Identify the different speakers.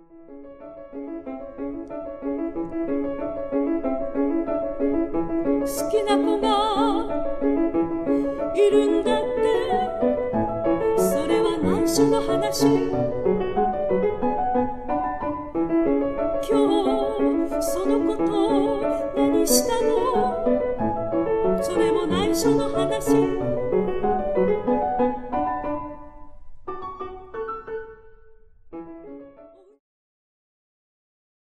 Speaker 1: 好きな子がいるんだって、それは内緒の話。今日そのこと何した